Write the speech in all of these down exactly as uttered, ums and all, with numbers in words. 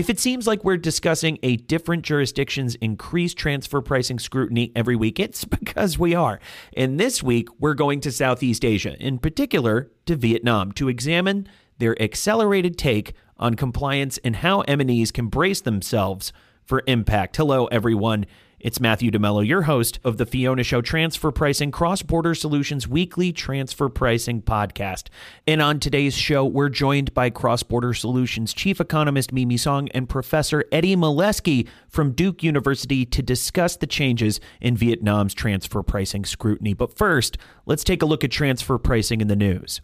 If it seems like we're discussing a different jurisdiction's increased transfer pricing scrutiny every week, it's because we are. And this week, we're going to Southeast Asia, in particular to Vietnam, to examine their accelerated take on compliance and how M and Es can brace themselves for impact. Hello, everyone. It's Matthew DeMello, your host of the Fiona Show Transfer Pricing Cross-Border Solutions Weekly Transfer Pricing Podcast. And on today's show, we're joined by Cross-Border Solutions Chief Economist Mimi Song and Professor Eddie Mielewski from Duke University to discuss the changes in Vietnam's transfer pricing scrutiny. But first, let's take a look at transfer pricing in the news.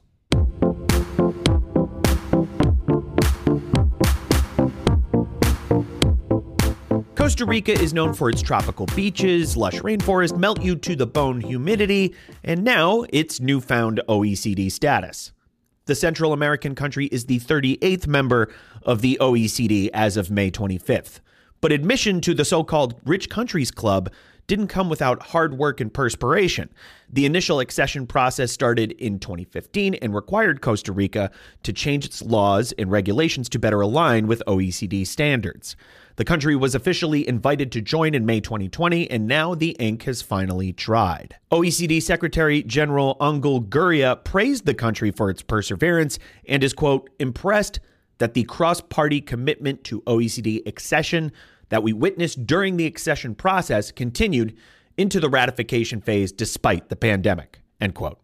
Costa Rica is known for its tropical beaches, lush rainforest, melt-you-to-the-bone humidity, and now its newfound O E C D status. The Central American country is the thirty-eighth member of the O E C D as of May twenty-fifth. But admission to the so-called Rich Countries Club didn't come without hard work and perspiration. The initial accession process started in twenty fifteen and required Costa Rica to change its laws and regulations to better align with O E C D standards. The country was officially invited to join in May twenty twenty, and now the ink has finally dried. O E C D Secretary General Angel Gurria praised the country for its perseverance and is, quote, impressed that the cross-party commitment to O E C D accession that we witnessed during the accession process continued into the ratification phase despite the pandemic, end quote.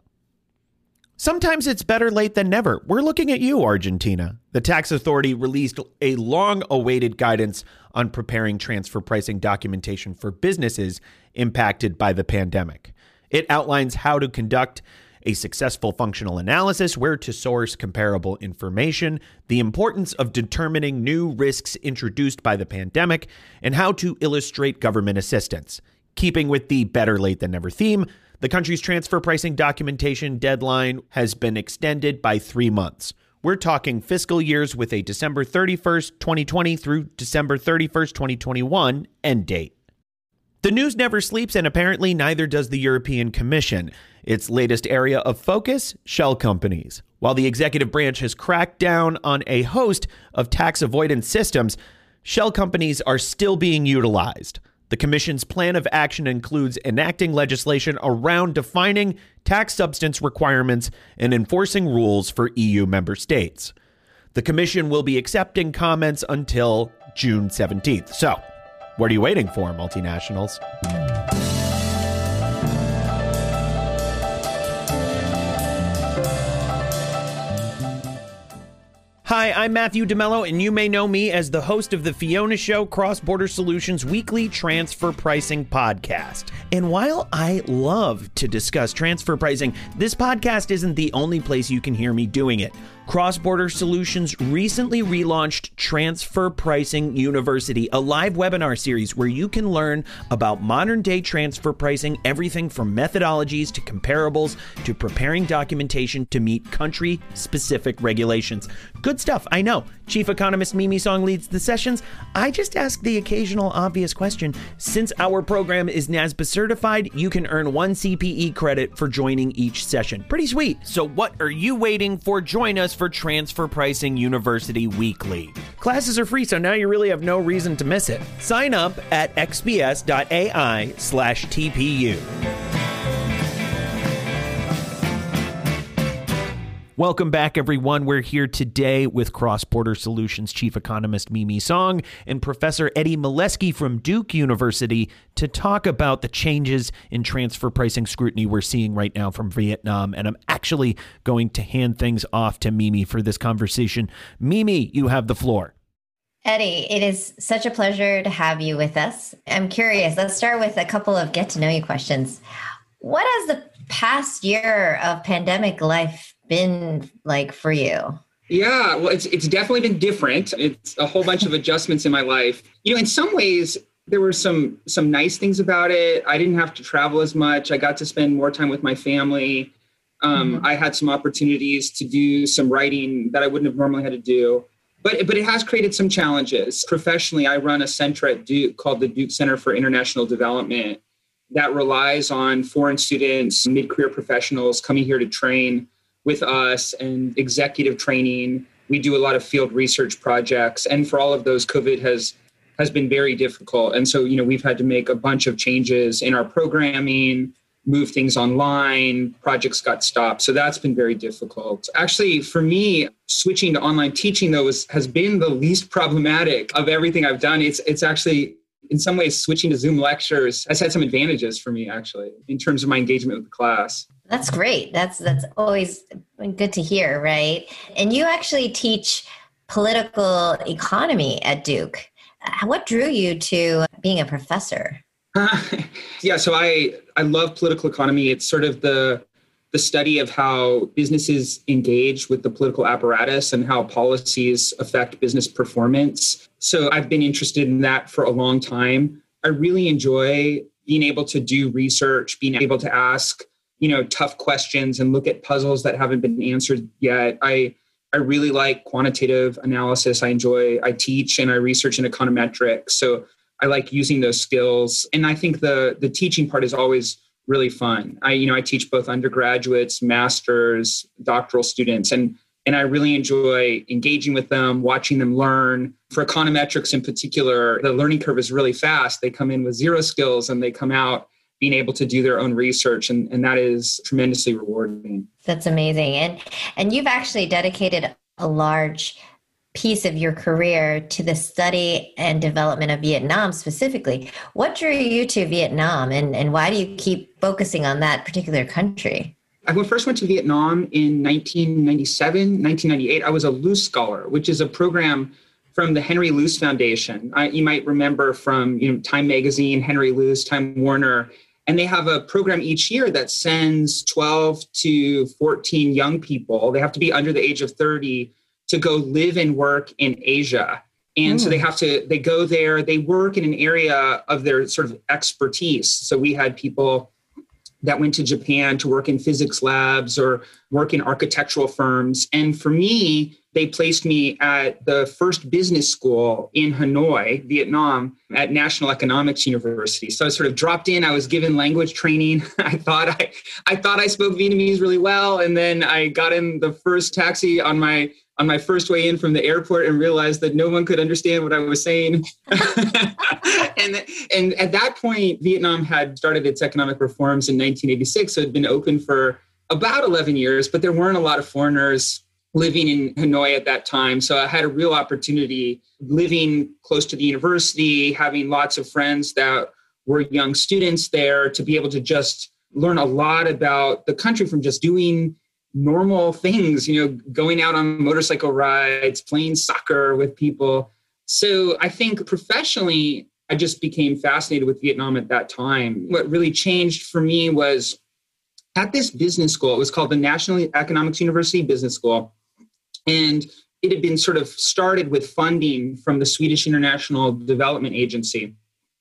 Sometimes it's better late than never. We're looking at you, Argentina. The tax authority released a long-awaited guidance on preparing transfer pricing documentation for businesses impacted by the pandemic. It outlines how to conduct a successful functional analysis, where to source comparable information, the importance of determining new risks introduced by the pandemic, and how to illustrate government assistance. Keeping with the better late than never theme, the country's transfer pricing documentation deadline has been extended by three months. We're talking fiscal years with a December thirty-first, twenty twenty through December thirty-first, twenty twenty-one end date. The news never sleeps, and apparently neither does the European Commission. Its latest area of focus, shell companies. While the executive branch has cracked down on a host of tax avoidance systems, shell companies are still being utilized. The Commission's plan of action includes enacting legislation around defining tax substance requirements and enforcing rules for E U member states. The Commission will be accepting comments until June seventeenth. So, what are you waiting for, multinationals? Hi, I'm Matthew DeMello, and you may know me as the host of the Fiona Show Cross-Border Solutions Weekly Transfer Pricing Podcast. And while I love to discuss transfer pricing, this podcast isn't the only place you can hear me doing it. Cross-Border Solutions recently relaunched Transfer Pricing University, a live webinar series where you can learn about modern-day transfer pricing, everything from methodologies to comparables to preparing documentation to meet country-specific regulations. Good stuff, I know. Chief Economist Mimi Song leads the sessions. I just ask the occasional obvious question. Since our program is NASBA certified, you can earn one C P E credit for joining each session. Pretty sweet. So what are you waiting for? Join us for Transfer Pricing University Weekly. Classes are free, so now you really have no reason to miss it. Sign up at xps.ai slash TPU. Welcome back, everyone. We're here today with Cross-Border Solutions Chief Economist Mimi Song and Professor Eddie Mielewski from Duke University to talk about the changes in transfer pricing scrutiny we're seeing right now from Vietnam. And I'm actually going to hand things off to Mimi for this conversation. Mimi, you have the floor. Eddie, it is such a pleasure to have you with us. I'm curious. Let's start with a couple of get-to-know-you questions. What has the past year of pandemic life been like for you? Yeah, well, it's it's definitely been different. It's a whole bunch of adjustments in my life. You know, in some ways, there were some some nice things about it. I didn't have to travel as much. I got to spend more time with my family. Um, mm-hmm. I had some opportunities to do some writing that I wouldn't have normally had to do. But but it has created some challenges. Professionally, I run a center at Duke called the Duke Center for International Development that relies on foreign students, mid-career professionals coming here to train with us and executive training. We do a lot of field research projects. And for all of those, COVID has has been very difficult. And so, you know, we've had to make a bunch of changes in our programming, move things online, projects got stopped. So that's been very difficult. Actually, for me, switching to online teaching, though, is, has been the least problematic of everything I've done. It's it's actually, in some ways, switching to Zoom lectures has had some advantages for me, actually, in terms of my engagement with the class. That's great. That's that's always good to hear, right? And you actually teach political economy at Duke. What drew you to being a professor? Uh, yeah, so I, I love political economy. It's sort of the the study of how businesses engage with the political apparatus and how policies affect business performance. So I've been interested in that for a long time. I really enjoy being able to do research, being able to ask, you know, tough questions and look at puzzles that haven't been answered yet. I I really like quantitative analysis. I enjoy, I teach and I research in econometrics. So I like using those skills. And I think the the teaching part is always really fun. I, you know, I teach both undergraduates, masters, doctoral students, and and I really enjoy engaging with them, watching them learn. For econometrics in particular, the learning curve is really fast. They come in with zero skills and they come out being able to do their own research. And, and that is tremendously rewarding. That's amazing. And and you've actually dedicated a large piece of your career to the study and development of Vietnam specifically. What drew you to Vietnam, and, and why do you keep focusing on that particular country? I first went to Vietnam in nineteen ninety-seven, nineteen ninety-eight. I was a Luce Scholar, which is a program from the Henry Luce Foundation. I, you might remember from, you know, Time Magazine, Henry Luce, Time Warner. And they have a program each year that sends twelve to fourteen young people. They have to be under the age of thirty to go live and work in Asia. And mm. so they have to, they go there, they work in an area of their sort of expertise. So we had people that went to Japan to work in physics labs or work in architectural firms. And for me, they placed me at the first business school in Hanoi, Vietnam, at National Economics University. So I sort of dropped in. I was given language training. I thought I, I thought I spoke Vietnamese really well, and then I got in the first taxi on my on my first way in from the airport and realized that no one could understand what I was saying. and and at that point, Vietnam had started its economic reforms in nineteen eighty-six, so it had been open for about eleven years, but there weren't a lot of foreigners living in Hanoi at that time. So I had a real opportunity living close to the university, having lots of friends that were young students there, to be able to just learn a lot about the country from just doing normal things, you know, going out on motorcycle rides, playing soccer with people. So I think professionally, I just became fascinated with Vietnam at that time. What really changed for me was at this business school. It was called the National Economics University Business School. And it had been sort of started with funding from the Swedish International Development Agency.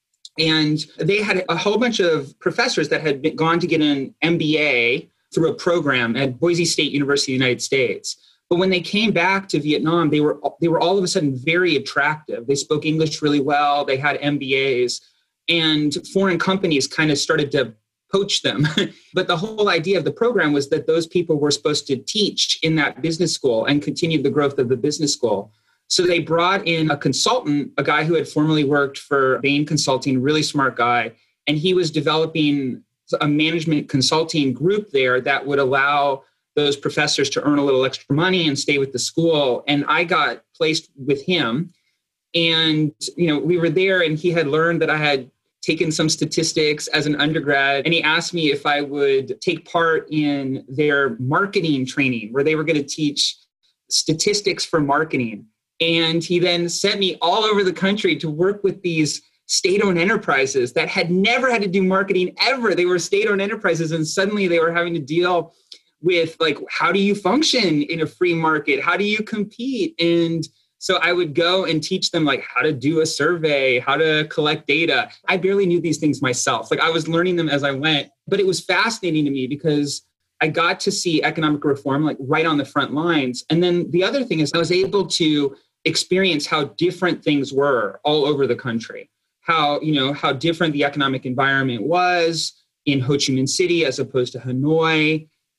And they had a whole bunch of professors that had been, gone to get an M B A through a program at Boise State University, United States. But when they came back to Vietnam, they were they were all of a sudden very attractive. They spoke English really well. They had M B As, and foreign companies kind of started to poach them. But the whole idea of the program was that those people were supposed to teach in that business school and continue the growth of the business school. So they brought in a consultant, a guy who had formerly worked for Bain Consulting, really smart guy, and he was developing a management consulting group there that would allow those professors to earn a little extra money and stay with the school. And I got placed with him. And, you know, we were there, and he had learned that I had taken some statistics as an undergrad. And he asked me if I would take part in their marketing training, where they were going to teach statistics for marketing. And he then sent me all over the country to work with these state-owned enterprises that had never had to do marketing ever. They were state-owned enterprises, and suddenly they were having to deal with, like, how do you function in a free market? How do you compete? And so I would go and teach them, like, how to do a survey, how to collect data. I barely knew these things myself. Like, I was learning them as I went, but it was fascinating to me because I got to see economic reform, like, right on the front lines. And then the other thing is I was able to experience how different things were all over the country. How, you know, how different the economic environment was in Ho Chi Minh City as opposed to Hanoi,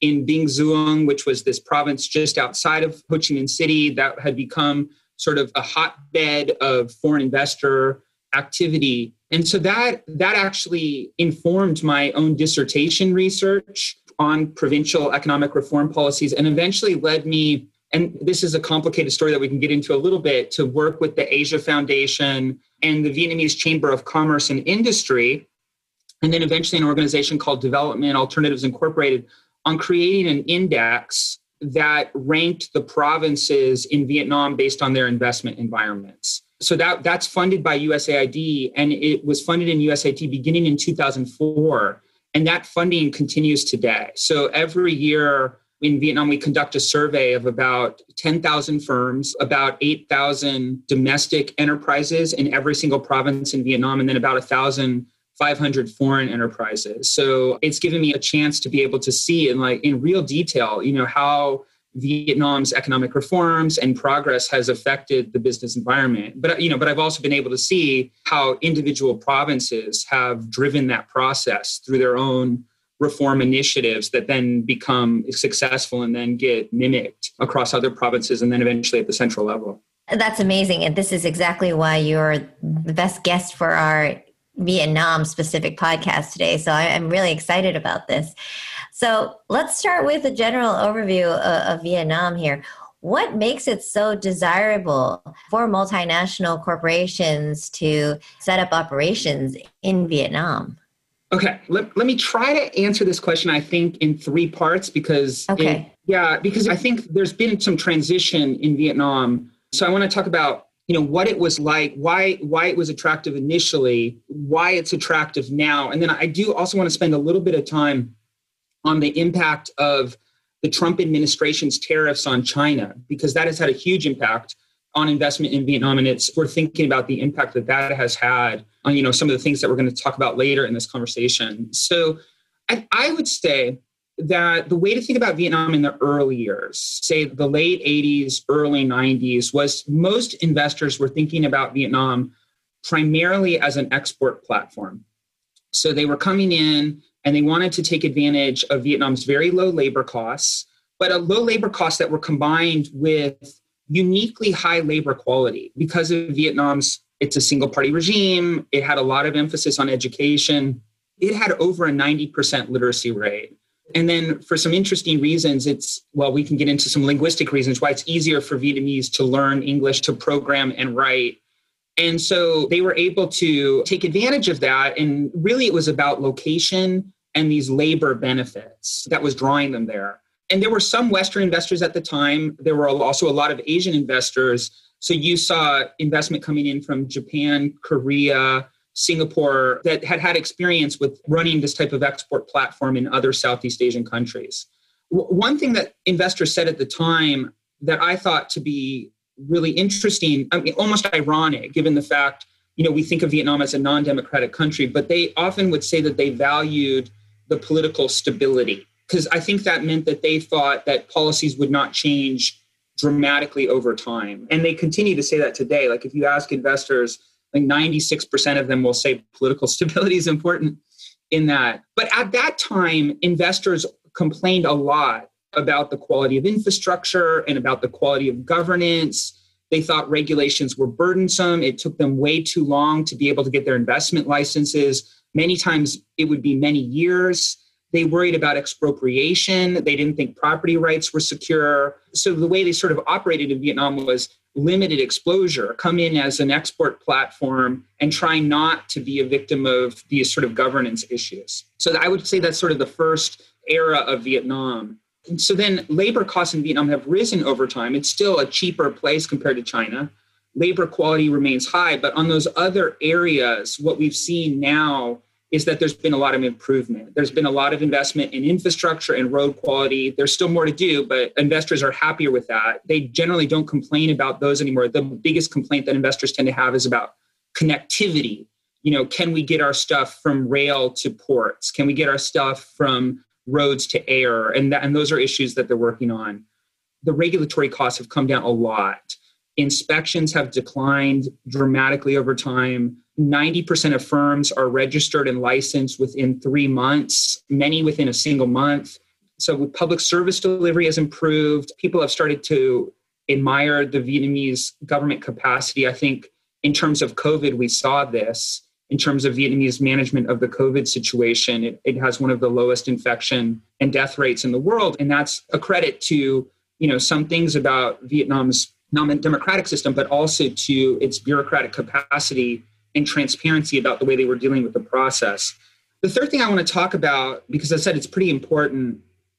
in Binh Duong, which was this province just outside of Ho Chi Minh City that had become sort of a hotbed of foreign investor activity. And so that that actually informed my own dissertation research on provincial economic reform policies and eventually led me, and this is a complicated story that we can get into a little bit, to work with the Asia Foundation and the Vietnamese Chamber of Commerce and Industry, and then eventually an organization called Development Alternatives Incorporated, on creating an index that ranked the provinces in Vietnam based on their investment environments. So that that's funded by U S A I D, and it was funded in U S A I D beginning in two thousand four. And that funding continues today. So every year in Vietnam, we conduct a survey of about ten thousand firms, about eight thousand domestic enterprises in every single province in Vietnam, and then about one thousand five hundred foreign enterprises. So it's given me a chance to be able to see in like in real detail, you know, how Vietnam's economic reforms and progress has affected the business environment. But, you know, but I've also been able to see how individual provinces have driven that process through their own reform initiatives that then become successful and then get mimicked across other provinces and then eventually at the central level. That's amazing. And this is exactly why you're the best guest for our Vietnam specific podcast today. So I'm really excited about this. So let's start with a general overview of, of Vietnam here. What makes it so desirable for multinational corporations to set up operations in Vietnam? Okay, let, let me try to answer this question, I think, in three parts because, okay. it, yeah, because I think there's been some transition in Vietnam. So I want to talk about, you know, what it was like, why why it was attractive initially, why it's attractive now. And then I do also want to spend a little bit of time on the impact of the Trump administration's tariffs on China, because that has had a huge impact on investment in Vietnam. And it's we're thinking about the impact that that has had on, you know, some of the things that we're going to talk about later in this conversation. So I, I would say that the way to think about Vietnam in the early years, say the late eighties, early nineties, was most investors were thinking about Vietnam primarily as an export platform. So they were coming in and they wanted to take advantage of Vietnam's very low labor costs, but a low labor costs that were combined with uniquely high labor quality. Because of Vietnam's, it's a single party regime, it had a lot of emphasis on education, it had over a ninety percent literacy rate. And then for some interesting reasons, it's, well, we can get into some linguistic reasons why it's easier for Vietnamese to learn English, to program and write. And so they were able to take advantage of that. And really it was about location and these labor benefits that was drawing them there. And there were some Western investors at the time. There were also a lot of Asian investors. So you saw investment coming in from Japan, Korea, Singapore that had had experience with running this type of export platform in other Southeast Asian countries. W- one thing that investors said at the time that I thought to be really interesting, I mean, almost ironic, given the fact, you know, we think of Vietnam as a non-democratic country, but they often would say that they valued the political stability, because I think that meant that they thought that policies would not change dramatically over time. And they continue to say that today. Like if you ask investors, like ninety-six percent of them will say political stability is important in that. But at that time, investors complained a lot about the quality of infrastructure and about the quality of governance. They thought regulations were burdensome. It took them way too long to be able to get their investment licenses. Many times it would be many years. They worried about expropriation. They didn't think property rights were secure. So the way they sort of operated in Vietnam was limited exposure, come in as an export platform and try not to be a victim of these sort of governance issues. So I would say that's sort of the first era of Vietnam. And so then labor costs in Vietnam have risen over time. It's still a cheaper place compared to China. Labor quality remains high, but on those other areas, what we've seen now is that there's been a lot of improvement. There's been a lot of investment in infrastructure and road quality. There's still more to do, but investors are happier with that. They generally don't complain about those anymore. The biggest complaint that investors tend to have is about connectivity. You know, can we get our stuff from rail to ports? Can we get our stuff from roads to air? And, that, and those are issues that they're working on. The regulatory costs have come down a lot. Inspections have declined dramatically over time. ninety percent of firms are registered and licensed within three months, many within a single month. So public service delivery has improved. People have started to admire the Vietnamese government capacity. I think in terms of COVID, we saw this. In terms of Vietnamese management of the COVID situation, it, it has one of the lowest infection and death rates in the world. And that's a credit to, you know, some things about Vietnam's non-democratic system, but also to its bureaucratic capacity and transparency about the way they were dealing with the process. The third thing I want to talk about, because I said it's pretty important,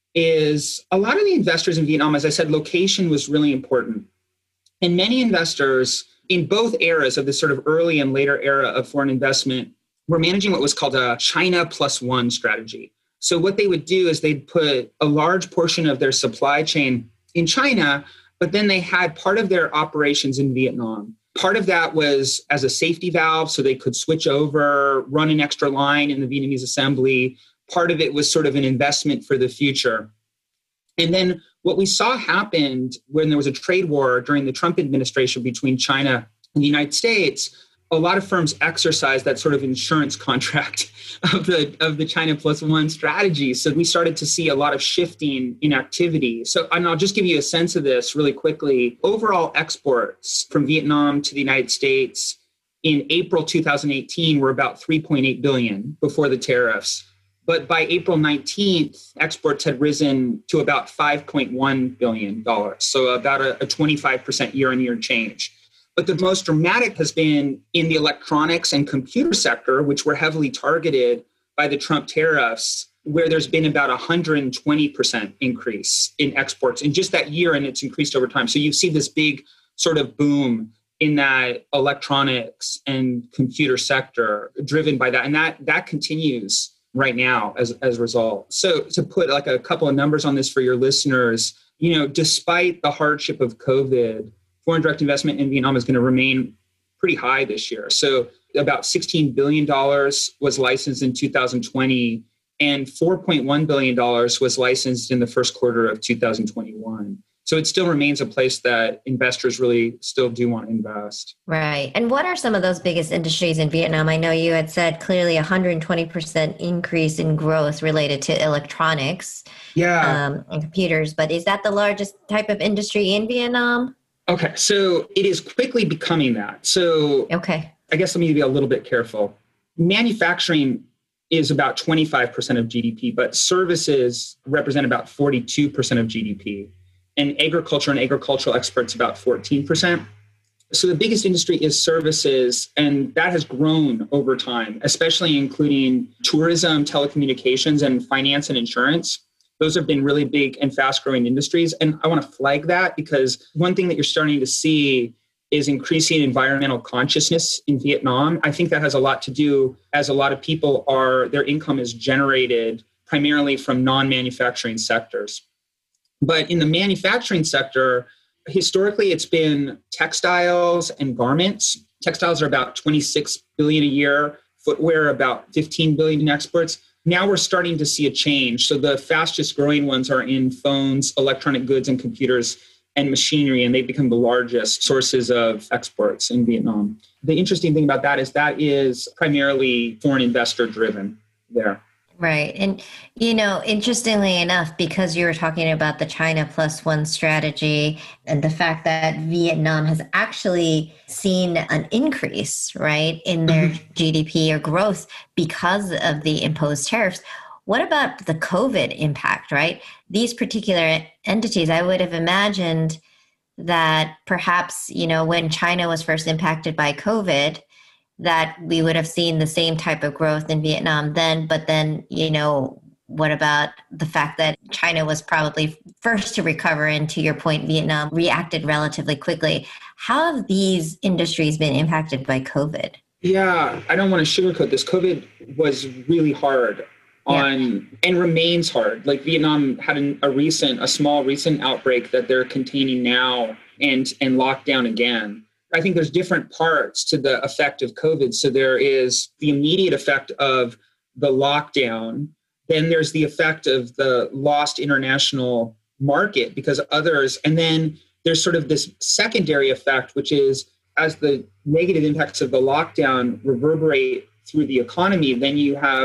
is a lot of the investors in Vietnam, as I said, location was really important. And many investors in both eras of this sort of early and later era of foreign investment were managing what was called a China plus one strategy. So what they would do is they'd put a large portion of their supply chain in China, but then they had part of their operations in Vietnam. Part of that was as a safety valve, so they could switch over, run an extra line in the Vietnamese assembly. Part of it was sort of an investment for the future. And then what we saw happened when there was a trade war during the Trump administration between China and the United States, a lot of firms exercised that sort of insurance contract of the of the China plus one strategy. So we started to see a lot of shifting in activity. So and I'll just give you a sense of this really quickly. Overall exports from Vietnam to the United States in April two thousand eighteen were about three point eight billion before the tariffs. But by April nineteenth, exports had risen to about five point one billion dollars. So about a, a twenty-five percent year-on-year change. But the most dramatic has been in the electronics and computer sector, which were heavily targeted by the Trump tariffs, where there's been about a one hundred twenty percent increase in exports in just that year, and it's increased over time. So you see this big sort of boom in that electronics and computer sector driven by that. And that that continues right now as, as a result. So to put like a couple of numbers on this for your listeners, you know, despite the hardship of COVID, foreign direct investment in Vietnam is going to remain pretty high this year. So about sixteen billion dollars was licensed in two thousand twenty, and four point one billion dollars was licensed in the first quarter of two thousand twenty-one. So it still remains a place that investors really still do want to invest. Right. And what are some of those biggest industries in Vietnam? I know you had said clearly one hundred twenty percent increase in growth related to electronics yeah. um, and computers, but is that the largest type of industry in Vietnam? Okay, so it is quickly becoming that. So okay. I guess let me be a little bit careful. Manufacturing is about twenty-five percent of G D P, but services represent about forty-two percent of G D P. And agriculture and agricultural exports about fourteen percent. So the biggest industry is services, and that has grown over time, especially including tourism, telecommunications, and finance and insurance. Those have been really big and fast-growing industries. And I want to flag that because one thing that you're starting to see is increasing environmental consciousness in Vietnam. I think that has a lot to do as a lot of people are, their income is generated primarily from non-manufacturing sectors. But in the manufacturing sector, historically, it's been textiles and garments. Textiles are about twenty-six billion dollars a year, footwear about fifteen billion dollars in exports. Now we're starting to see a change. So the fastest growing ones are in phones, electronic goods and computers and machinery, and they've become the largest sources of exports in Vietnam. The interesting thing about that is that is primarily foreign investor driven there. Right. And, you know, interestingly enough, because you were talking about the China plus one strategy and the fact that Vietnam has actually seen an increase, right, in their mm-hmm. G D P or growth because of the imposed tariffs. What about the COVID impact, right? These particular entities, I would have imagined that perhaps, you know, when China was first impacted by COVID, that we would have seen the same type of growth in Vietnam then, but then, you know, what about the fact that China was probably first to recover and to your point, Vietnam reacted relatively quickly. How have these industries been impacted by COVID? Yeah, I don't want to sugarcoat this. COVID was really hard on yeah. and remains hard. Like Vietnam had an, a recent, a small recent outbreak that they're containing now and, and locked down again. I think there's different parts to the effect of COVID. So there is the immediate effect of the lockdown. Then there's the effect of the lost international market because others, and then there's sort of this secondary effect, which is as the negative impacts of the lockdown reverberate through the economy, then you have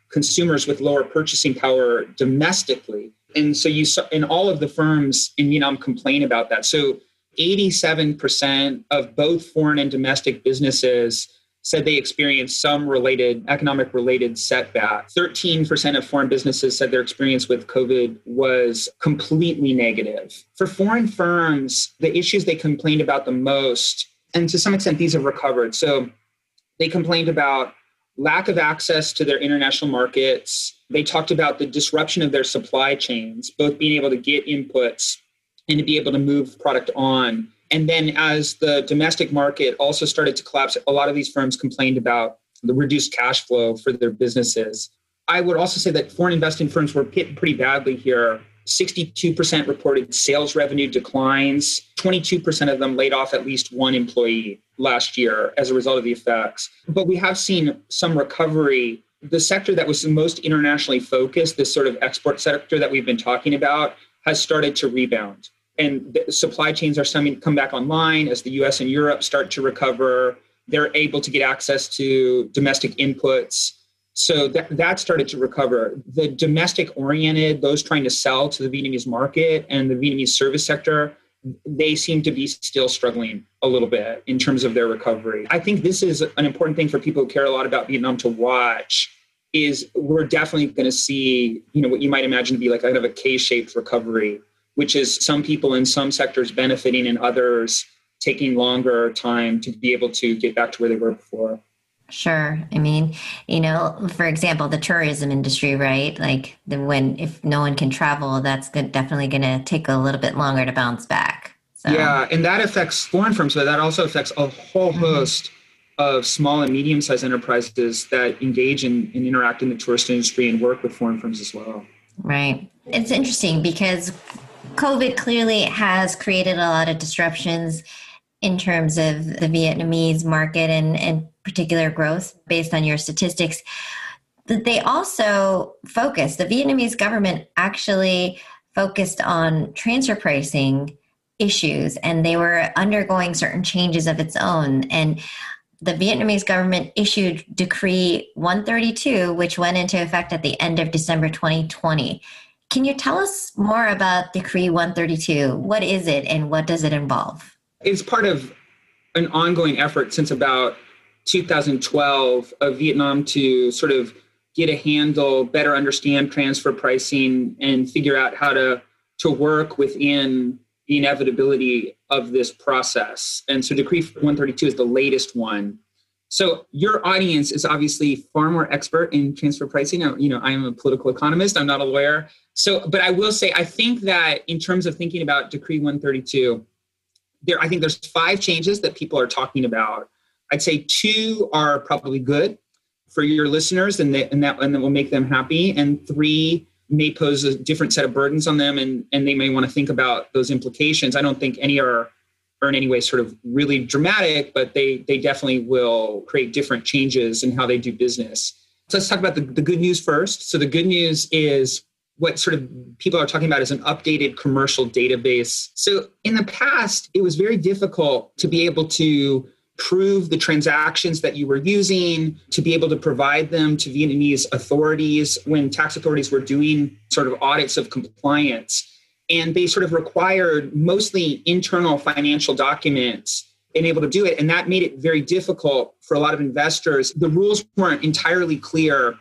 consumers with lower purchasing power domestically. And so you saw in all of the firms in Vietnam complain about that. So eighty-seven percent of both foreign and domestic businesses said they experienced some related, economic related setback. thirteen percent of foreign businesses said their experience with COVID was completely negative. For foreign firms, the issues they complained about the most, and to some extent these have recovered. So they complained about lack of access to their international markets. They talked about the disruption of their supply chains, both being able to get inputs and to be able to move product on. And then as the domestic market also started to collapse, a lot of these firms complained about the reduced cash flow for their businesses. I would also say that foreign investing firms were hit pretty badly here. sixty-two percent reported sales revenue declines. twenty-two percent of them laid off at least one employee last year as a result of the effects. But we have seen some recovery. The sector that was the most internationally focused, this sort of export sector that we've been talking about, has started to rebound. And the supply chains are starting to come back online as the U S and Europe start to recover. They're able to get access to domestic inputs. So that, that started to recover. The domestic oriented, those trying to sell to the Vietnamese market and the Vietnamese service sector, they seem to be still struggling a little bit in terms of their recovery. I think this is an important thing for people who care a lot about Vietnam to watch, is we're definitely going to see, you know, what you might imagine to be like kind of a K-shaped recovery, which is some people in some sectors benefiting and others taking longer time to be able to get back to where they were before. Sure. I mean, you know, for example, the tourism industry, right? Like the, when, if no one can travel, that's good, definitely going to take a little bit longer to bounce back. So. Yeah. And that affects foreign firms, but that also affects a whole host mm-hmm. of small and medium-sized enterprises that engage in and interact in the tourist industry and work with foreign firms as well. Right. It's interesting because COVID clearly has created a lot of disruptions in terms of the Vietnamese market and, and particular growth based on your statistics. But they also focused, the Vietnamese government actually focused on transfer pricing issues, and they were undergoing certain changes of its own. And the Vietnamese government issued Decree one thirty-two, which went into effect at the end of December twenty twenty. Can you tell us more about Decree one thirty-two? What is it and what does it involve? It's part of an ongoing effort since about two thousand twelve of Vietnam to sort of get a handle, better understand transfer pricing, and figure out how to, to work within the inevitability of this process. And so Decree one thirty-two is the latest one. So your audience is obviously far more expert in transfer pricing. You know, I am a political economist. I'm not a lawyer. So, but I will say, I think that in terms of thinking about Decree one thirty-two, there, I think there's five changes that people are talking about. I'd say two are probably good for your listeners, and, they, and that and that will make them happy. And three may pose a different set of burdens on them, and, and they may want to think about those implications. I don't think any are, are in any way sort of really dramatic, but they they definitely will create different changes in how they do business. So let's talk about the, the good news first. So the good news is what sort of people are talking about is an updated commercial database. So in the past, it was very difficult to be able to prove the transactions that you were using, to be able to provide them to Vietnamese authorities when tax authorities were doing sort of audits of compliance. And they sort of required mostly internal financial documents and able to do it. And that made it very difficult for a lot of investors. The rules weren't entirely clear,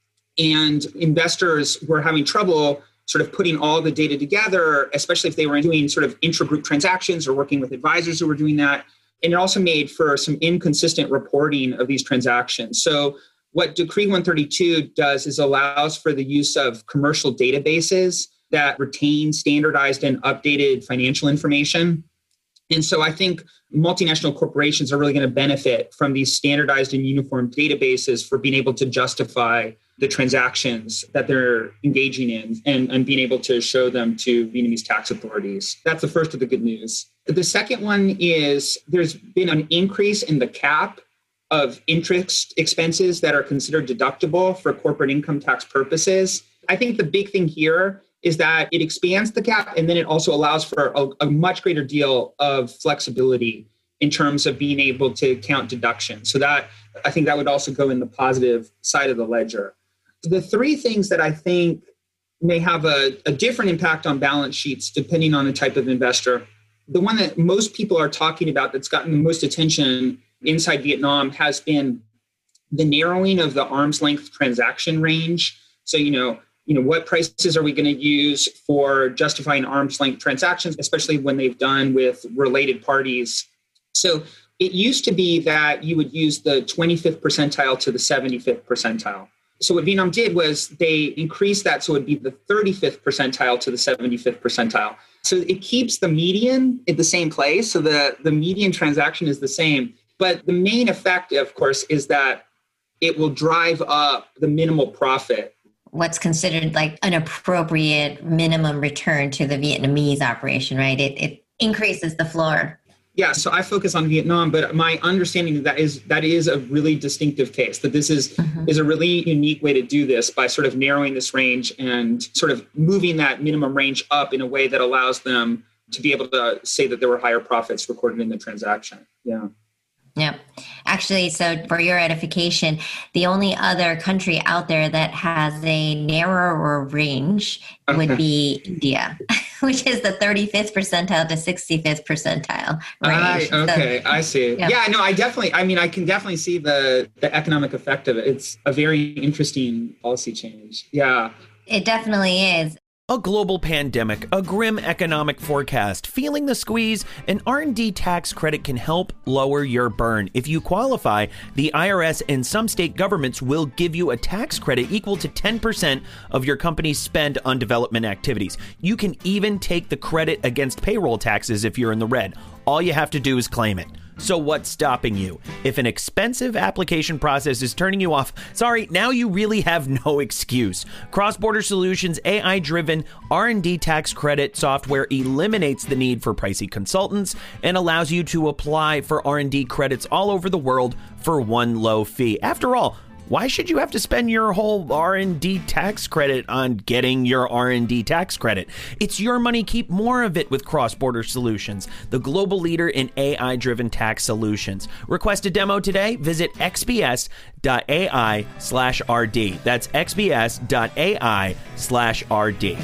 and investors were having trouble sort of putting all the data together, especially if they were doing sort of intragroup transactions or working with advisors who were doing that. And it also made for some inconsistent reporting of these transactions. So what Decree one thirty-two does is allows for the use of commercial databases that retain standardized and updated financial information. And so I think multinational corporations are really going to benefit from these standardized and uniform databases for being able to justify the transactions that they're engaging in and, and being able to show them to Vietnamese tax authorities. That's the first of the good news. The second one is there's been an increase in the cap of interest expenses that are considered deductible for corporate income tax purposes. I think the big thing here is that it expands the cap, and then it also allows for a, a much greater deal of flexibility in terms of being able to count deductions. So that, I think that would also go in the positive side of the ledger. The three things that I think may have a, a different impact on balance sheets, depending on the type of investor. The one that most people are talking about that's gotten the most attention inside Vietnam has been the narrowing of the arm's length transaction range. So, you know, you know, what prices are we going to use for justifying arm's length transactions, especially when they've done with related parties? So it used to be that you would use the twenty-fifth percentile to the seventy-fifth percentile. So what Vietnam did was they increased that so it'd be the thirty-fifth percentile to the seventy-fifth percentile. So it keeps the median at the same place. So the, the median transaction is the same. But the main effect, of course, is that it will drive up the minimal profit. What's considered like an appropriate minimum return to the Vietnamese operation, right? It, it increases the floor. Yeah, so I focus on Vietnam, but my understanding of that is that is a really distinctive case, that this is, mm-hmm. is a really unique way to do this by sort of narrowing this range and sort of moving that minimum range up in a way that allows them to be able to say that there were higher profits recorded in the transaction. Yeah. Yeah. Actually, so for your edification, the only other country out there that has a narrower range okay. would be India, which is the thirty-fifth percentile to sixty-fifth percentile range. I, okay, so, I see. Yeah. yeah, no, I definitely, I mean, I can definitely see the, the economic effect of it. It's a very interesting policy change. Yeah. It definitely is. A global pandemic, a grim economic forecast, feeling the squeeze, an R and D tax credit can help lower your burn. If you qualify, the I R S and some state governments will give you a tax credit equal to ten percent of your company's spend on development activities. You can even take the credit against payroll taxes if you're in the red. All you have to do is claim it. So what's stopping you? If an expensive application process is turning you off, sorry, now you really have no excuse. Cross-Border Solutions' A I-driven R and D tax credit software eliminates the need for pricey consultants and allows you to apply for R and D credits all over the world for one low fee. After all, why should you have to spend your whole R and D tax credit on getting your R and D tax credit? It's your money. Keep more of it with Cross-Border Solutions, the global leader in A I-driven tax solutions. Request a demo today. Visit xbs.ai slash RD. That's xbs.ai slash RD.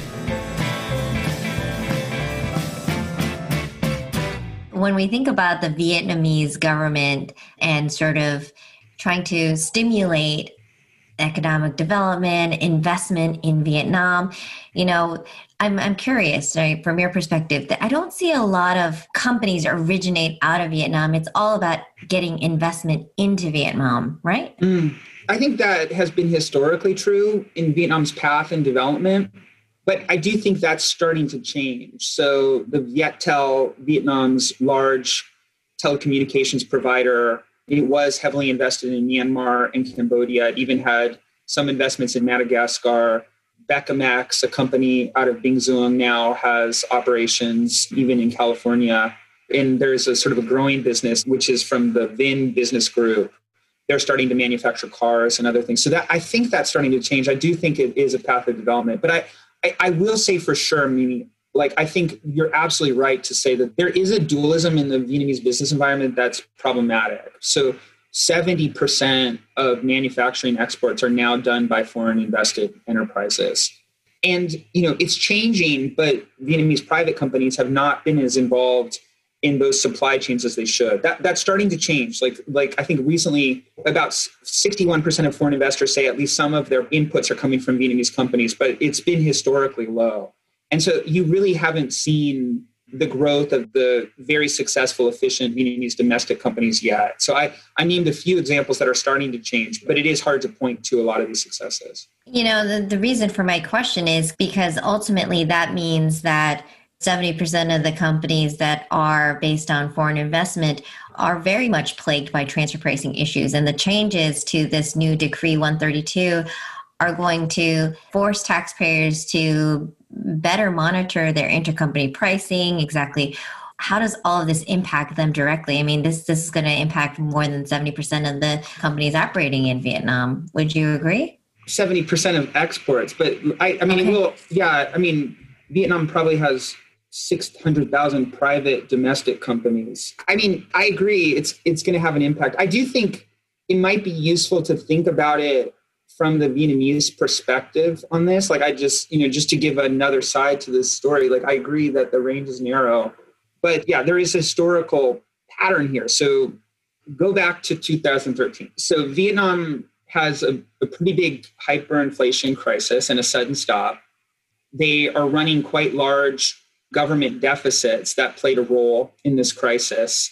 When we think about the Vietnamese government and sort of trying to stimulate economic development, investment in Vietnam. You know, I'm I'm curious, right, from your perspective, that I don't see a lot of companies originate out of Vietnam. It's all about getting investment into Vietnam, right? Mm, I think that has been historically true in Vietnam's path and development, but I do think that's starting to change. So the Viettel, Vietnam's large telecommunications provider, it was heavily invested in Myanmar and Cambodia. It even had some investments in Madagascar. Becamax, a company out of Binh Duong, now has operations even in California. And there's a sort of a growing business, which is from the Vin Business Group. They're starting to manufacture cars and other things. So that I think that's starting to change. I do think it is a path of development. But I, I, I will say for sure, Mimi, like, I think you're absolutely right to say that there is a dualism in the Vietnamese business environment that's problematic. So seventy percent of manufacturing exports are now done by foreign invested enterprises. And, you know, it's changing, but Vietnamese private companies have not been as involved in those supply chains as they should. That that's starting to change. Like, like I think recently about sixty-one percent of foreign investors say at least some of their inputs are coming from Vietnamese companies, but it's been historically low. And so you really haven't seen the growth of the very successful, efficient Vietnamese domestic companies yet. So I, I named a few examples that are starting to change, but it is hard to point to a lot of these successes. You know, the, the reason for my question is because ultimately that means that seventy percent of the companies that are based on foreign investment are very much plagued by transfer pricing issues. And the changes to this new Decree one thirty-two are going to force taxpayers to better monitor their intercompany pricing. Exactly. How does all of this impact them directly? I mean, this, this is going to impact more than seventy percent of the companies operating in Vietnam. Would you agree? seventy percent of exports. But I, I mean, okay. well, yeah, I mean, Vietnam probably has six hundred thousand private domestic companies. I mean, I agree. It's, it's going to have an impact. I do think it might be useful to think about it from the Vietnamese perspective on this. Like I just, you know, just to give another side to this story, like I agree that the range is narrow, but yeah, there is a historical pattern here. So go back to two thousand thirteen. So Vietnam has a, a pretty big hyperinflation crisis and a sudden stop. They are running quite large government deficits that played a role in this crisis.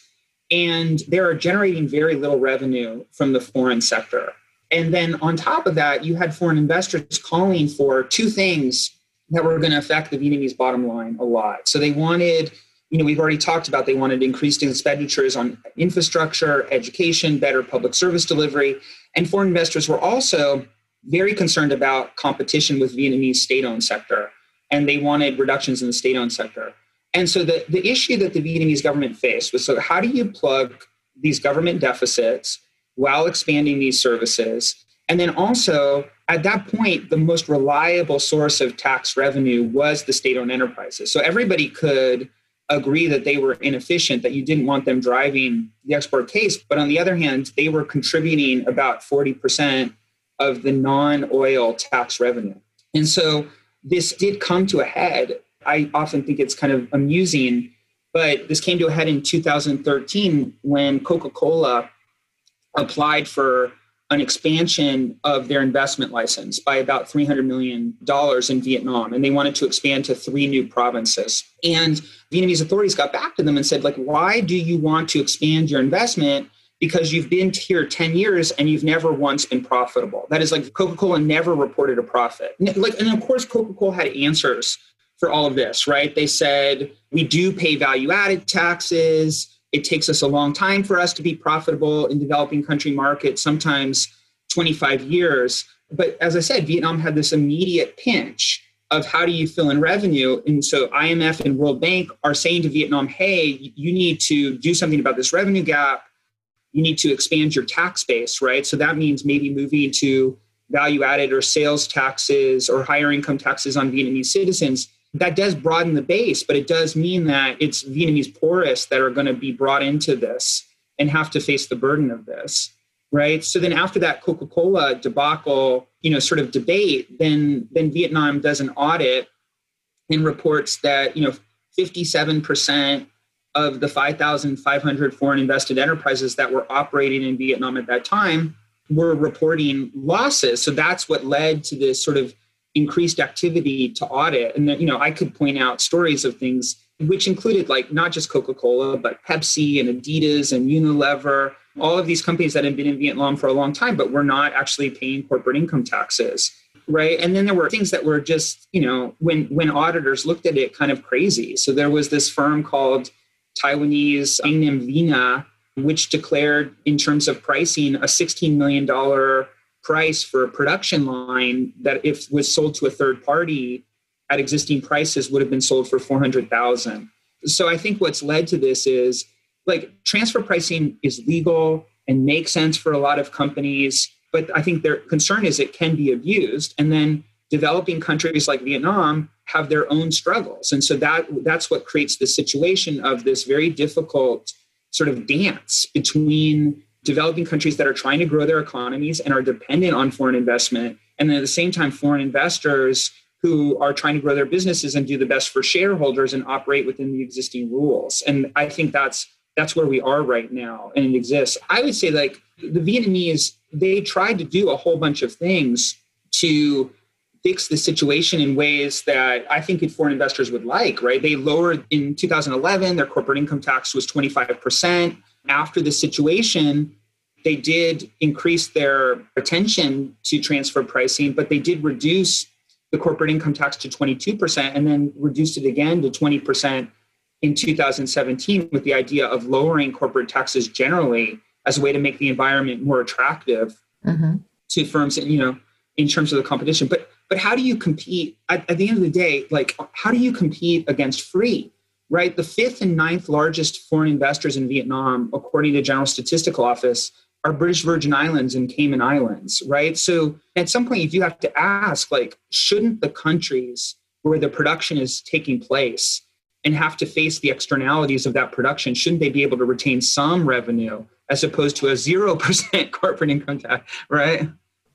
And they are generating very little revenue from the foreign sector. And then on top of that, you had foreign investors calling for two things that were going to affect the Vietnamese bottom line a lot. So they wanted, you know, we've already talked about, they wanted increased expenditures on infrastructure, education, better public service delivery. And foreign investors were also very concerned about competition with Vietnamese state-owned sector. And they wanted reductions in the state-owned sector. And so the, the issue that the Vietnamese government faced was, so how do you plug these government deficits while expanding these services? And then also, at that point, the most reliable source of tax revenue was the state-owned enterprises. So everybody could agree that they were inefficient, that you didn't want them driving the export case. But on the other hand, they were contributing about forty percent of the non-oil tax revenue. And so this did come to a head. I often think it's kind of amusing, but this came to a head in two thousand thirteen when Coca-Cola applied for an expansion of their investment license by about three hundred million dollars in Vietnam. And they wanted to expand to three new provinces. And Vietnamese authorities got back to them and said, like, why do you want to expand your investment? Because you've been here ten years and you've never once been profitable. That is, like, Coca-Cola never reported a profit. Like, and of course, Coca-Cola had answers for all of this, right? They said, we do pay value-added taxes. It takes us a long time for us to be profitable in developing country markets, sometimes twenty-five years. But as I said, Vietnam had this immediate pinch of how do you fill in revenue? And so I M F and World Bank are saying to Vietnam, hey, you need to do something about this revenue gap. You need to expand your tax base, right? So that means maybe moving to value-added or sales taxes or higher income taxes on Vietnamese citizens. That does broaden the base, but it does mean that it's Vietnamese poorest that are going to be brought into this and have to face the burden of this, right? So then after that Coca-Cola debacle, you know, sort of debate, then, then Vietnam does an audit and reports that, you know, fifty-seven percent of the five thousand five hundred foreign invested enterprises that were operating in Vietnam at that time were reporting losses. So that's what led to this sort of increased activity to audit. And then, you know, I could point out stories of things which included, like, not just Coca-Cola, but Pepsi and Adidas and Unilever, all of these companies that had been in Vietnam for a long time, but were not actually paying corporate income taxes, right? And then there were things that were just, you know, when, when auditors looked at it, kind of crazy. So there was this firm called Taiwanese Anh Nam Vina, which declared in terms of pricing a sixteen million dollars price for a production line that if was sold to a third party at existing prices would have been sold for four hundred thousand dollars. So I think what's led to this is, like, transfer pricing is legal and makes sense for a lot of companies, but I think their concern is it can be abused. And then developing countries like Vietnam have their own struggles. And so that that's what creates the situation of this very difficult sort of dance between developing countries that are trying to grow their economies and are dependent on foreign investment, and then at the same time, foreign investors who are trying to grow their businesses and do the best for shareholders and operate within the existing rules. And I think that's that's where we are right now, and it exists. I would say, like, the Vietnamese, they tried to do a whole bunch of things to fix the situation in ways that I think foreign investors would like, right? They lowered in two thousand eleven, their corporate income tax was twenty-five percent. After the situation, they did increase their attention to transfer pricing, but they did reduce the corporate income tax to twenty-two percent and then reduced it again to twenty percent in two thousand seventeen with the idea of lowering corporate taxes generally as a way to make the environment more attractive mm-hmm. to firms, you know, in terms of the competition. But but how do you compete at, at the end of the day? Like, how do you compete against free? Right? The fifth and ninth largest foreign investors in Vietnam, according to General Statistical Office, are British Virgin Islands and Cayman Islands, right? So at some point, you do have to ask, like, shouldn't the countries where the production is taking place and have to face the externalities of that production, shouldn't they be able to retain some revenue as opposed to a zero percent corporate income tax, right?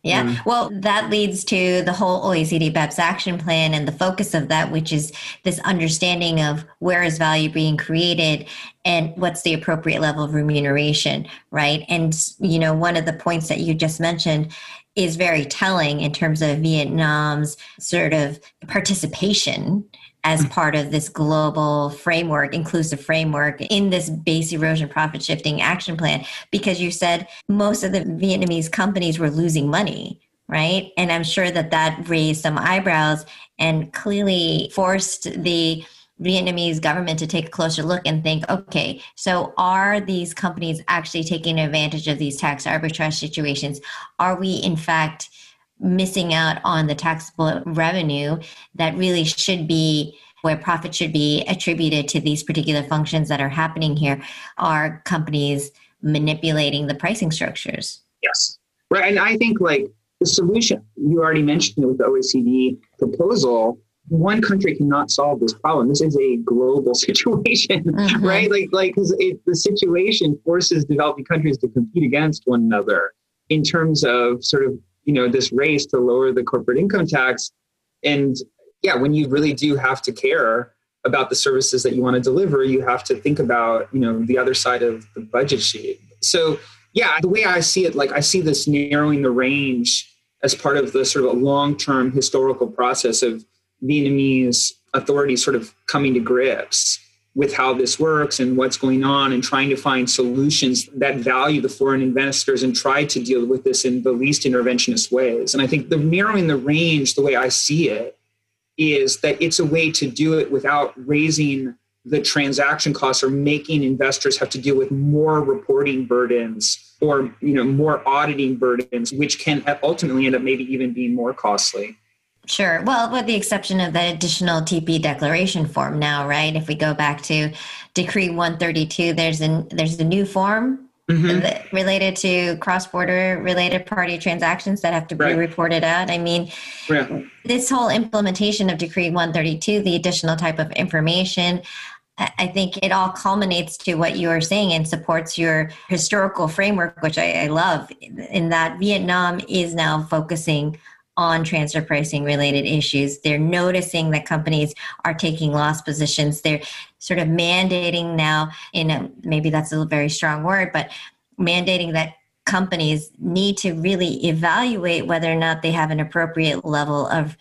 Yeah. Mm. Well, that leads to the whole O E C D BEPS action plan and the focus of that, which is this understanding of where is value being created and what's the appropriate level of remuneration, right? And, you know, one of the points that you just mentioned is very telling in terms of Vietnam's sort of participation as part of this global framework, inclusive framework in this base erosion profit shifting action plan, because you said most of the Vietnamese companies were losing money, right? And I'm sure that that raised some eyebrows and clearly forced the Vietnamese government to take a closer look and think, okay, so are these companies actually taking advantage of these tax arbitrage situations? Are we in fact missing out on the taxable revenue that really should be where profit should be attributed to these particular functions that are happening here? Are companies manipulating the pricing structures? Yes. Right. And I think like the solution, you already mentioned it with the O E C D proposal, one country cannot solve this problem. This is a global situation, mm-hmm. right? Like, like, because the situation forces developing countries to compete against one another in terms of sort of, you know, this race to lower the corporate income tax. And yeah, when you really do have to care about the services that you want to deliver, you have to think about, you know, the other side of the budget sheet. So yeah, the way I see it, like I see this narrowing the range as part of the sort of a long-term historical process of Vietnamese authorities sort of coming to grips with how this works and what's going on and trying to find solutions that value the foreign investors and try to deal with this in the least interventionist ways. And I think the narrowing the range, the way I see it, is that it's a way to do it without raising the transaction costs or making investors have to deal with more reporting burdens or, you know, more auditing burdens, which can ultimately end up maybe even being more costly. Sure. Well, with the exception of the additional T P declaration form now, right? If we go back to Decree one thirty-two, there's an there's a new form mm-hmm. that, related to cross-border related party transactions that have to be right. reported out. I mean, yeah. This whole implementation of Decree one thirty-two, the additional type of information, I think it all culminates to what you are saying and supports your historical framework, which I, I love, in that Vietnam is now focusing on transfer pricing related issues. They're noticing that companies are taking loss positions. They're sort of mandating now, in a, maybe that's a very strong word, but mandating that companies need to really evaluate whether or not they have an appropriate level of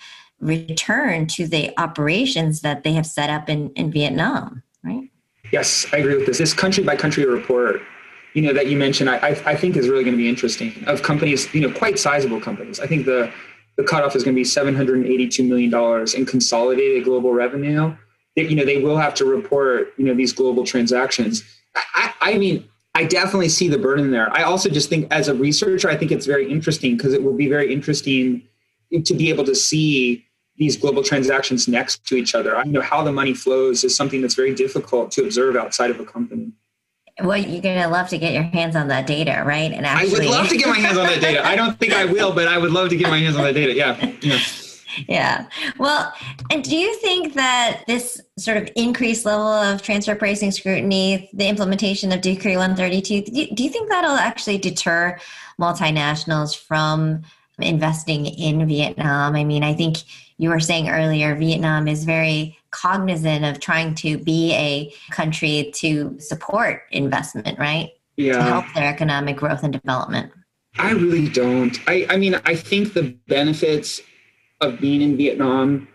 return to the operations that they have set up in, in Vietnam, right? Yes, I agree with this. This country by country report, you know, that you mentioned, I, I think is really going to be interesting, of companies, you know, quite sizable companies. I think the The cutoff is going to be seven hundred eighty-two million dollars in consolidated global revenue. They, you know, they will have to report, you know, these global transactions. I, I mean, I definitely see the burden there. I also just think as a researcher, I think it's very interesting because it will be very interesting to be able to see these global transactions next to each other. I know how the money flows is something that's very difficult to observe outside of a company. Well, you're going to love to get your hands on that data, right? And actually, I would love to get my hands on that data. I don't think I will, but I would love to get my hands on that data. Yeah. Yeah. Yeah. Well, and do you think that this sort of increased level of transfer pricing scrutiny, the implementation of Decree one thirty-two, do you, do you think that'll actually deter multinationals from investing in Vietnam? I mean, I think you were saying earlier, Vietnam is very cognizant of trying to be a country to support investment, right? Yeah. To help their economic growth and development. I really don't. I, I mean, I think the benefits of being in Vietnam,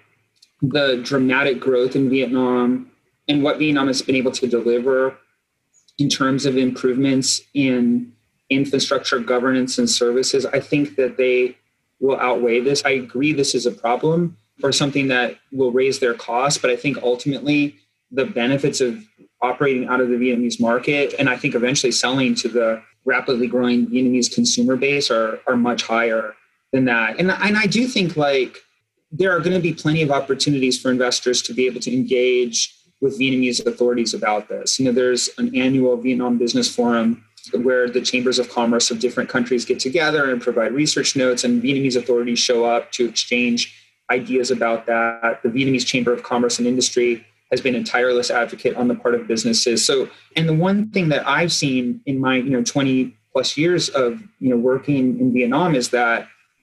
the dramatic growth in Vietnam, and what Vietnam has been able to deliver in terms of improvements in infrastructure, governance, and services, I think that they will outweigh this. I agree this is a problem or something that will raise their costs, but I think ultimately the benefits of operating out of the Vietnamese market, and I think eventually selling to the rapidly growing Vietnamese consumer base are, are much higher than that. And, and I do think like there are going to be plenty of opportunities for investors to be able to engage with Vietnamese authorities about this. You know, there's an annual Vietnam Business Forum where the chambers of commerce of different countries get together and provide research notes, and Vietnamese authorities show up to exchange ideas about that. The Vietnamese Chamber of Commerce and Industry has been a tireless advocate on the part of businesses. So, and the one thing that I've seen in my, you know, twenty plus years of, you know, working in Vietnam is that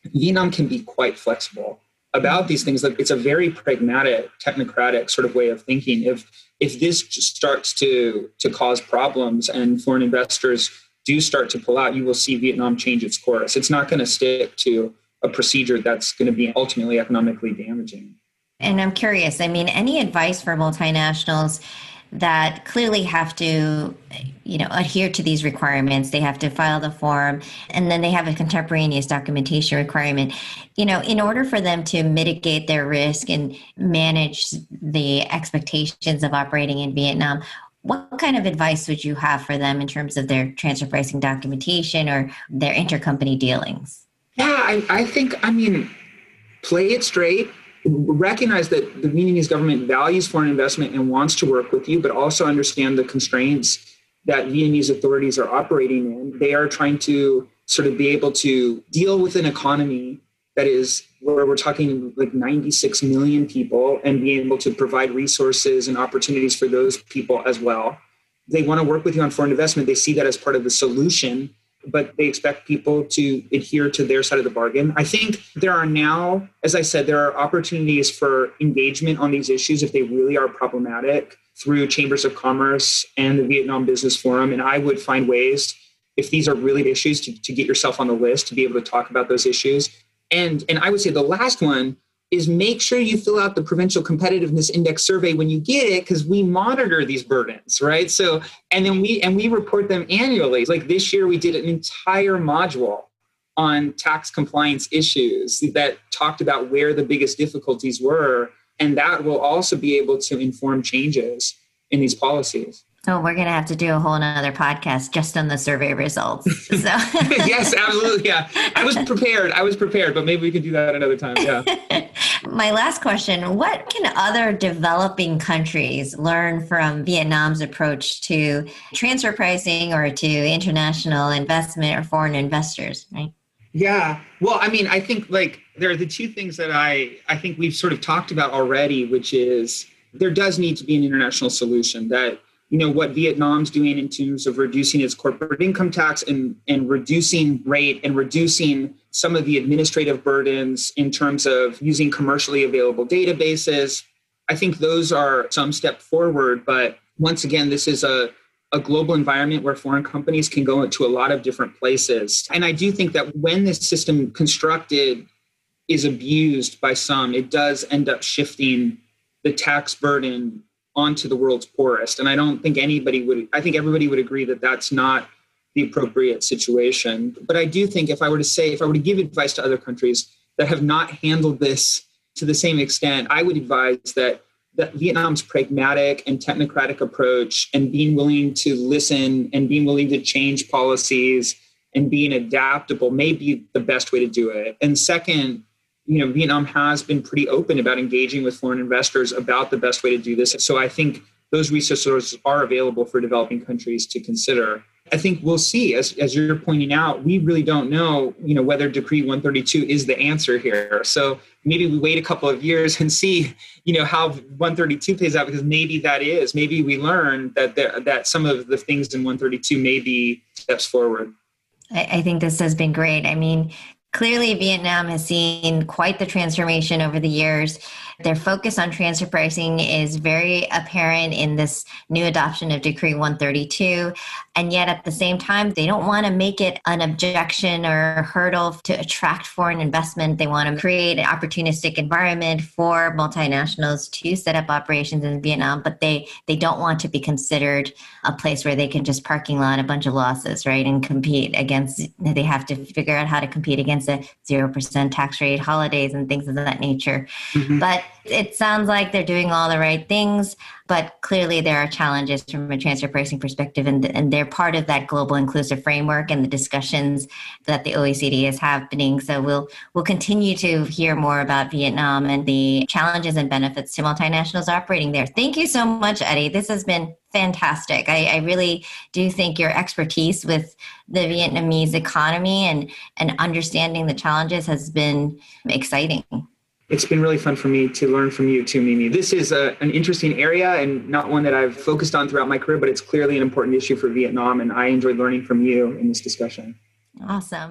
Vietnam can be quite flexible about these things. Like, it's a very pragmatic, technocratic sort of way of thinking. If if this just starts to to cause problems and foreign investors do start to pull out, you will see Vietnam change its course. It's not going to stick to a procedure that's going to be ultimately economically damaging. And I'm curious, I mean, any advice for multinationals that clearly have to, you know, adhere to these requirements? They have to file the form, and then they have a contemporaneous documentation requirement. You know, in order for them to mitigate their risk and manage the expectations of operating in Vietnam, what kind of advice would you have for them in terms of their transfer pricing documentation or their intercompany dealings? Yeah, I, I think, I mean, play it straight. Recognize that the Vietnamese government values foreign investment and wants to work with you, but also understand the constraints that Vietnamese authorities are operating in. They are trying to sort of be able to deal with an economy that is where we're talking like ninety-six million people, and be able to provide resources and opportunities for those people as well. They want to work with you on foreign investment. They see that as part of the solution, but they expect people to adhere to their side of the bargain. I think there are now, as I said, there are opportunities for engagement on these issues if they really are problematic through chambers of commerce and the Vietnam Business Forum. And I would find ways, if these are really issues, to, to get yourself on the list to be able to talk about those issues. And, and I would say the last one is make sure you fill out the Provincial Competitiveness Index survey when you get it, because we monitor these burdens, right? So, and then we, and we report them annually. Like this year, we did an entire module on tax compliance issues that talked about where the biggest difficulties were. And that will also be able to inform changes in these policies. Oh, we're going to have to do a whole nother podcast just on the survey results. So. Yes, absolutely. Yeah. I was prepared. I was prepared, but maybe we could do that another time. Yeah. My last question, what can other developing countries learn from Vietnam's approach to transfer pricing or to international investment or foreign investors, right? Yeah. Well, I mean, I think like there are the two things that I, I think we've sort of talked about already, which is there does need to be an international solution that, you know, what Vietnam's doing in terms of reducing its corporate income tax and, and reducing rate and reducing some of the administrative burdens in terms of using commercially available databases. I think those are some step forward. But once again, this is a, a global environment where foreign companies can go into a lot of different places. And I do think that when this system constructed is abused by some, it does end up shifting the tax burden onto the world's poorest. And I don't think anybody would, I think everybody would agree that that's not the appropriate situation. But I do think if I were to say, if I were to give advice to other countries that have not handled this to the same extent, I would advise that, that Vietnam's pragmatic and technocratic approach and being willing to listen and being willing to change policies and being adaptable may be the best way to do it. And second, you know, Vietnam has been pretty open about engaging with foreign investors about the best way to do this. So I think those resources are available for developing countries to consider. I think we'll see, as, as you're pointing out, we really don't know, you know, whether Decree one thirty-two is the answer here. So maybe we wait a couple of years and see, you know, how one thirty-two plays out, because maybe that is, maybe we learn that there, that some of the things in one thirty-two may be steps forward. I, I think this has been great. I mean, clearly, Vietnam has seen quite the transformation over the years. Their focus on transfer pricing is very apparent in this new adoption of Decree one thirty-two. And yet at the same time, they don't want to make it an objection or a hurdle to attract foreign investment. They want to create an opportunistic environment for multinationals to set up operations in Vietnam, but they, they don't want to be considered a place where they can just parking lot a bunch of losses, right? And compete against, they have to figure out how to compete against a zero percent tax rate, holidays and things of that nature. Mm-hmm. But it sounds like they're doing all the right things, but clearly there are challenges from a transfer pricing perspective, and, and they're part of that global inclusive framework and the discussions that the O E C D is happening. So we'll we'll continue to hear more about Vietnam and the challenges and benefits to multinationals operating there. Thank you so much, Eddie. This has been fantastic. I, I really do think your expertise with the Vietnamese economy and, and understanding the challenges has been exciting. It's been really fun for me to learn from you too, Mimi. This is a, an interesting area and not one that I've focused on throughout my career, but it's clearly an important issue for Vietnam, and I enjoyed learning from you in this discussion. Awesome.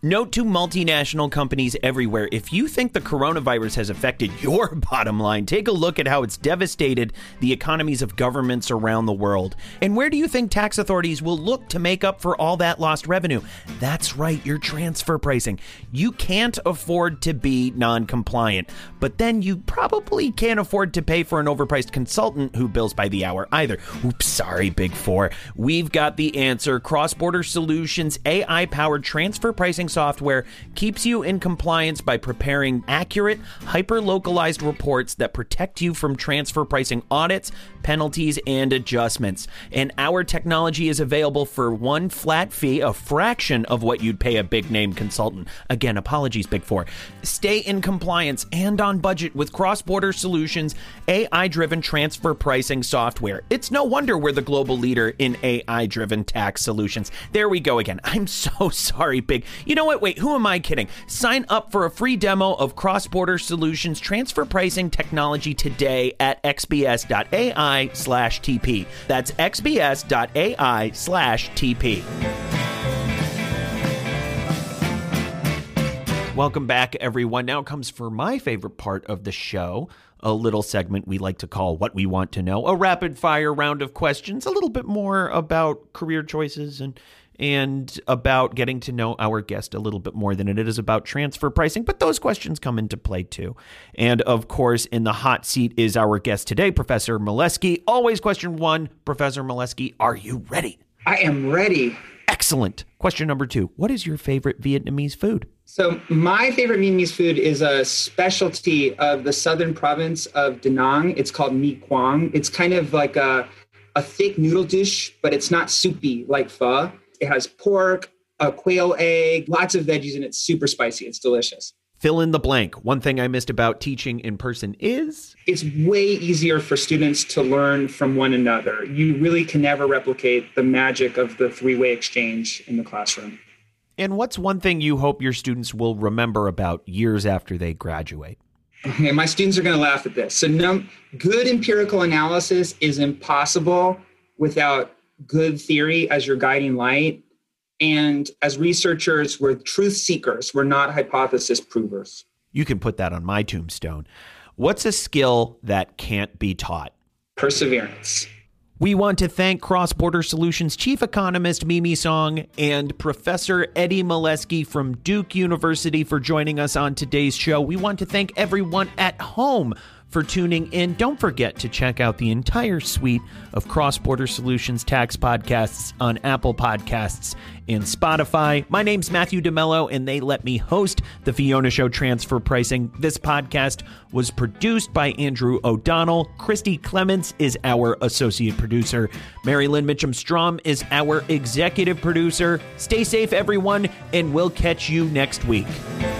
Note to multinational companies everywhere, if you think the coronavirus has affected your bottom line, take a look at how it's devastated the economies of governments around the world. And where do you think tax authorities will look to make up for all that lost revenue? That's right, your transfer pricing. You can't afford to be non-compliant, but then you probably can't afford to pay for an overpriced consultant who bills by the hour either. Oops, sorry, Big Four. We've got the answer. Cross-Border Solutions A I-powered transfer pricing software keeps you in compliance by preparing accurate, hyper-localized reports that protect you from transfer pricing audits, penalties, and adjustments. And our technology is available for one flat fee, a fraction of what you'd pay a big-name consultant. Again, apologies, Big Four. Stay in compliance and on budget with Cross-Border Solutions A I-driven transfer pricing software. It's no wonder we're the global leader in A I-driven tax solutions. There we go again. I'm so sorry, Big. You know what? Wait, who am I kidding? Sign up for a free demo of Cross-Border Solutions transfer pricing technology today at xbs.ai slash TP. That's xbs.ai slash TP. Welcome back, everyone. Now comes for my favorite part of the show, a little segment we like to call What We Want to Know, a rapid-fire round of questions, a little bit more about career choices and and about getting to know our guest a little bit more than it is about transfer pricing, but those questions come into play too. And of course, in the hot seat is our guest today, Professor Milewski. Always question one, Professor Milewski, are you ready? I am ready. Excellent. Question number two, what is your favorite Vietnamese food? So my favorite Vietnamese food is a specialty of the southern province of Da Nang. It's called My Quang. It's kind of like a, a thick noodle dish, but it's not soupy like pho. It has pork, a quail egg, lots of veggies, and it's super spicy. It's delicious. Fill in the blank. One thing I missed about teaching in person is? It's way easier for students to learn from one another. You really can never replicate the magic of the three-way exchange in the classroom. And what's one thing you hope your students will remember about years after they graduate? Okay, my students are going to laugh at this. So num- good empirical analysis is impossible without good theory as your guiding light. And as researchers, we're truth seekers. We're not hypothesis provers. You can put that on my tombstone. What's a skill that can't be taught? Perseverance. We want to thank Cross-Border Solutions Chief Economist Mimi Song and Professor Eddie Milewski from Duke University for joining us on today's show. We want to thank everyone at home for tuning in. Don't forget to check out the entire suite of Cross-Border Solutions tax podcasts on Apple Podcasts and Spotify. My name's Matthew DeMello, and they let me host the Fiona Show Transfer Pricing. This podcast was produced by Andrew O'Donnell. Christy Clements is our associate producer. Mary Lynn Mitchum-Strom is our executive producer. Stay safe, everyone, and we'll catch you next week.